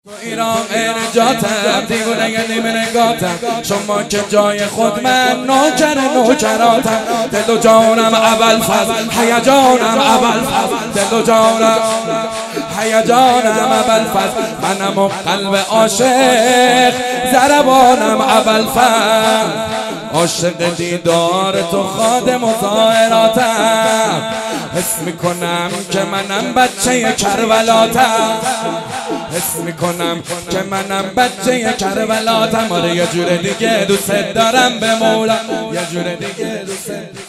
تو ایران نجاتم دیوونه نیمه نگاتم شما که جای خود من نوکراتم دل و جانم ابوالفضل هیجانم ابوالفضل دل و جانم هیجانم ابوالفضل منم و قلب عاشق ضربانم ابوالفضل عاشق دیدار تو خادم و ظاهراتم حس میکنم که منم بچه کربلاتم حس میکنم که منم بچه کربلاتم آره یه جور دیگه دوست دارم به مولا یه جور دیگه دوست